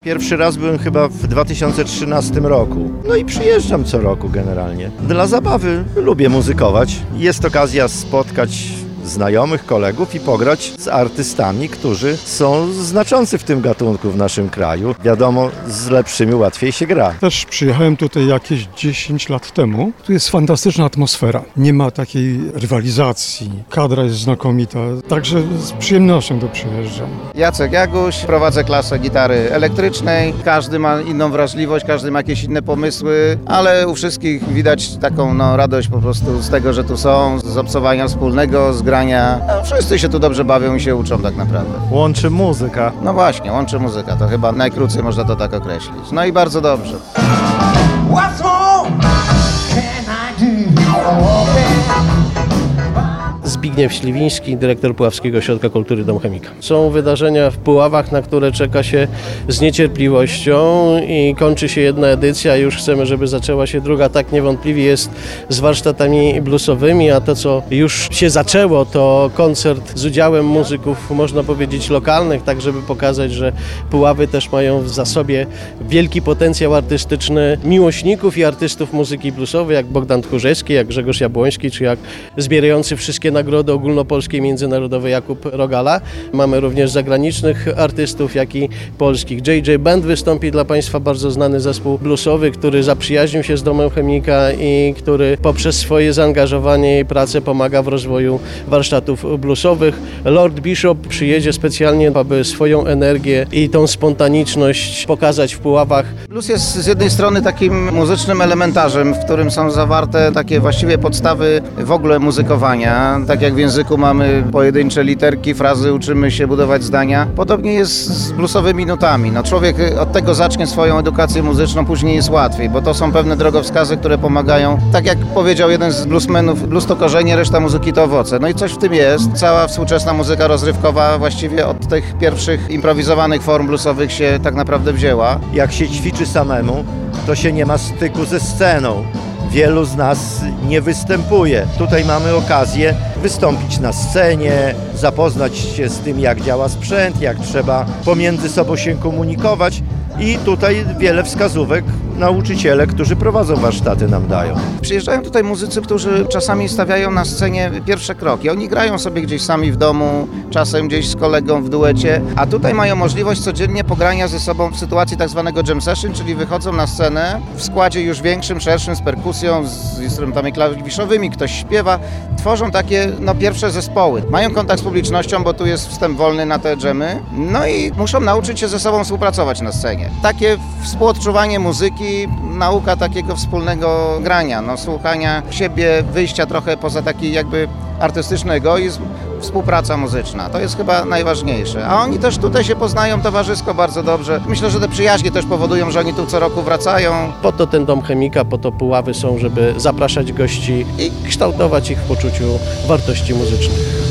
Pierwszy raz byłem chyba w 2013 roku. No i przyjeżdżam co roku generalnie. Dla zabawy lubię muzykować. Jest okazja spotkać znajomych, kolegów i pograć z artystami, którzy są znaczący w tym gatunku w naszym kraju. Wiadomo, z lepszymi łatwiej się gra. Też przyjechałem tutaj jakieś 10 lat temu. Tu jest fantastyczna atmosfera. Nie ma takiej rywalizacji. Kadra jest znakomita. Także z przyjemnością tu przyjeżdżam. Jacek Jaguś, prowadzę klasę gitary elektrycznej. Każdy ma inną wrażliwość, każdy ma jakieś inne pomysły, ale u wszystkich widać taką radość po prostu z tego, że tu są, z obcowania wspólnego, z grania. No, wszyscy się tu dobrze bawią i się uczą tak naprawdę. Łączy muzyka. No właśnie, łączy muzyka. To chyba najkrócej można to tak określić. No i bardzo dobrze. What's more can I do? Zbigniew Śliwiński, dyrektor Puławskiego Ośrodka Kultury Dom Chemika. Są wydarzenia w Puławach, na które czeka się z niecierpliwością i kończy się jedna edycja, już chcemy, żeby zaczęła się druga. Tak niewątpliwie jest z warsztatami bluesowymi, a to, co już się zaczęło, to koncert z udziałem muzyków, można powiedzieć, lokalnych, tak żeby pokazać, że Puławy też mają w zasobie wielki potencjał artystyczny miłośników i artystów muzyki bluesowej, jak Bogdan Tchórzewski, jak Grzegorz Jabłoński, czy jak zbierający wszystkie nagrody ogólnopolskie i międzynarodowe Jakub Rogala. Mamy również zagranicznych artystów, jak i polskich. JJ Band wystąpi dla Państwa, bardzo znany zespół bluesowy, który zaprzyjaźnił się z Domem Chemika i który poprzez swoje zaangażowanie i pracę pomaga w rozwoju warsztatów bluesowych. Lord Bishop przyjedzie specjalnie, aby swoją energię i tą spontaniczność pokazać w Puławach. Blues jest z jednej strony takim muzycznym elementarzem, w którym są zawarte takie właściwie podstawy w ogóle muzykowania. Tak jak w języku mamy pojedyncze literki, frazy, uczymy się budować zdania. Podobnie jest z bluesowymi nutami. No, człowiek od tego zacznie swoją edukację muzyczną, później jest łatwiej, bo to są pewne drogowskazy, które pomagają. Tak jak powiedział jeden z bluesmenów, blues to korzenie, reszta muzyki to owoce. No i coś w tym jest. Cała współczesna muzyka rozrywkowa właściwie od tych pierwszych improwizowanych form bluesowych się tak naprawdę wzięła. Jak się ćwiczy samemu, to się nie ma styku ze sceną. Wielu z nas nie występuje. Tutaj mamy okazję wystąpić na scenie, zapoznać się z tym, jak działa sprzęt, jak trzeba pomiędzy sobą się komunikować. I tutaj wiele wskazówek nauczyciele, którzy prowadzą warsztaty, nam dają. Przyjeżdżają tutaj muzycy, którzy czasami stawiają na scenie pierwsze kroki. Oni grają sobie gdzieś sami w domu, czasem gdzieś z kolegą w duecie, a tutaj mają możliwość codziennie pogrania ze sobą w sytuacji tak zwanego jam session, czyli wychodzą na scenę w składzie już większym, szerszym, z perkusją, z instrumentami klawiszowymi, ktoś śpiewa, tworzą takie pierwsze zespoły. Mają kontakt z publicznością, bo tu jest wstęp wolny na te dżemy, no i muszą nauczyć się ze sobą współpracować na scenie. Takie współodczuwanie muzyki, nauka takiego wspólnego grania, słuchania siebie, wyjścia trochę poza taki jakby artystyczny egoizm, współpraca muzyczna. To jest chyba najważniejsze. A oni też tutaj się poznają towarzysko bardzo dobrze. Myślę, że te przyjaźnie też powodują, że oni tu co roku wracają. Po to ten Dom Chemika, po to Puławy są, żeby zapraszać gości i kształtować ich w poczuciu wartości muzycznych.